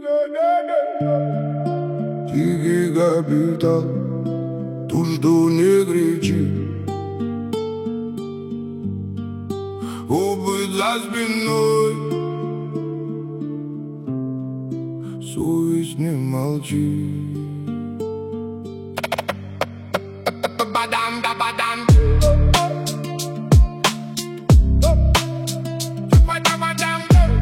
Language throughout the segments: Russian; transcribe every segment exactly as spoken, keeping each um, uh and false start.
Тихий капитал, тут что не кричи. Опыт за спиной, совесть не молчит. Бадам да бадам, бадам бадам,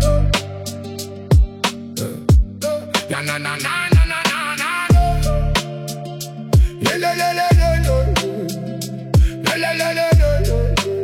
я на на на на на на на, ля ля ля ля ля ля ля ля ля.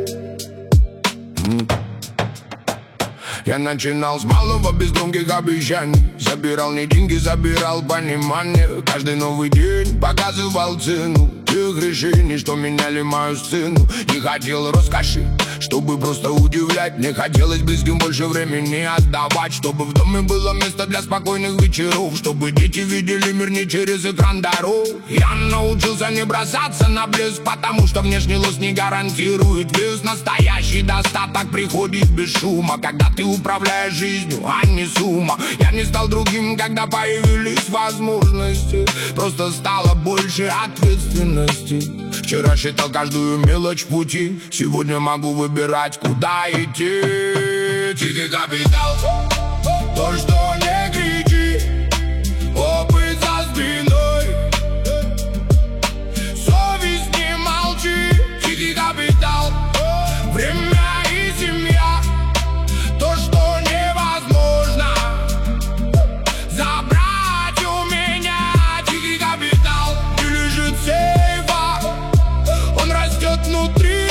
Я начинал с малого, без громких обещаний. Забирал не деньги, забирал понимание. Каждый новый день показывал цену тех решений, что меняли мою сцену. Не хотел роскоши, чтобы просто удивлять. Мне хотелось близким больше времени отдавать, чтобы в доме было место для спокойных вечеров, чтобы дети видели мир не через экран дорог. Я научился не бросаться на блеск, потому что внешний лоск не гарантирует вес. Настоящий достаток приходит без шума, когда ты управляешь жизнью, а не сумма. Я не стал другим, когда появились возможности, просто стало больше ответственности. Вчера считал каждую мелочь пути, сегодня могу выбирать, куда идти. Тихий капитал, то, что не кричи. Опыт за спиной, совесть не молчи. Тихий капитал, время и семья, то, что невозможно забрать у меня. Тихий капитал не лежит в сейфах, он растет внутри.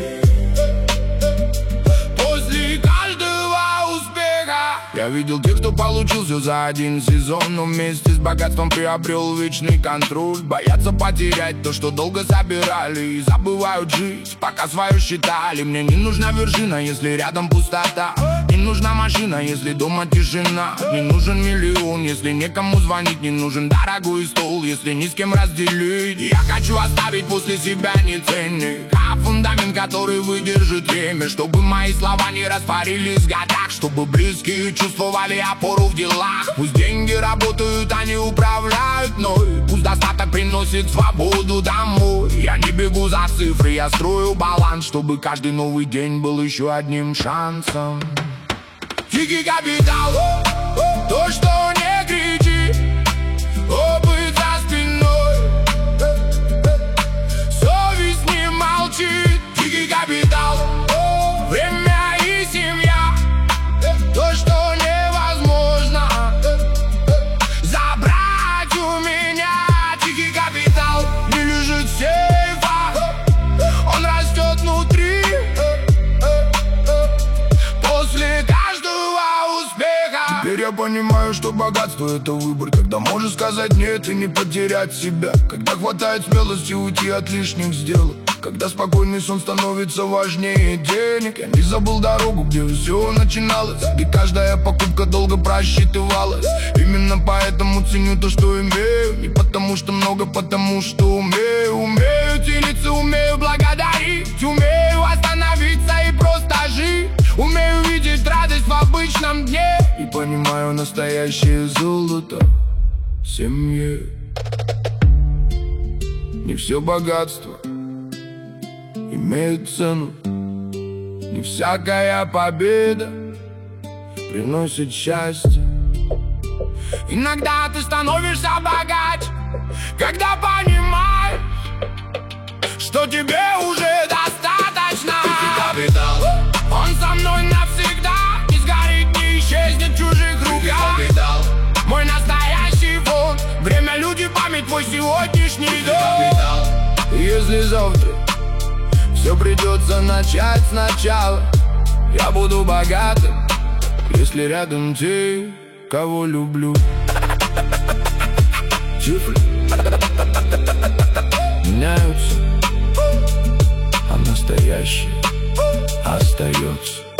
После каждого успеха я видел тех, кто получил все за один сезон, но вместе с богатством приобрел вечный контроль. Боятся потерять то, что долго собирали, и забывают жить, пока свое считали. Мне не нужна вершина, если рядом пустота. Не нужна машина, если дома тишина. Не нужен миллион, если некому звонить. Не нужен дорогой стол, если ни с кем разделить. Я хочу оставить после себя не ценник, а фундамент, который выдержит время. Чтобы мои слова не растворились в годах, чтобы близкие чувствовали опору в делах. Пусть деньги работают, они управляют мной. Пусть достаток приносит свободу домой. Я не бегу за цифры, я строю баланс, чтобы каждый новый день был еще одним шансом. Тихий капитал, то, что не кричи. Опыт за спиной, совесть не молчит. Тихий капитал, время и семья, то, что невозможно забрать у меня. Тихий капитал не лежит в сейфах, он растет внутри. После каждого успеха теперь я понимаю, что богатство — это выбор, когда можешь сказать нет и не потерять себя, когда хватает смелости уйти от лишних сделок, когда спокойный сон становится важнее денег. Я не забыл дорогу, где все начиналось, где каждая покупка долго просчитывалась. Именно поэтому ценю то, что имею, не потому что много, потому что умею. Умею делиться, умею благодарить, умею остановиться и просто жить. Умею видеть радость в обычном дне и понимаю настоящее золото в семье. Не все богатство имеет цену, не всякая победа приносит счастье. Иногда ты становишься богаче, когда понимаешь, что тебе уже достаточно. Тихий капитал, он со мной навсегда, не сгорит, не исчезнет в чужих руках. Тихий капитал, мой настоящий фонд, время, люди, память, твой сегодняшний дом. Если завтра все придется начать сначала, я буду богатым, если рядом те, кого люблю. Цифры меняются, а настоящее остается.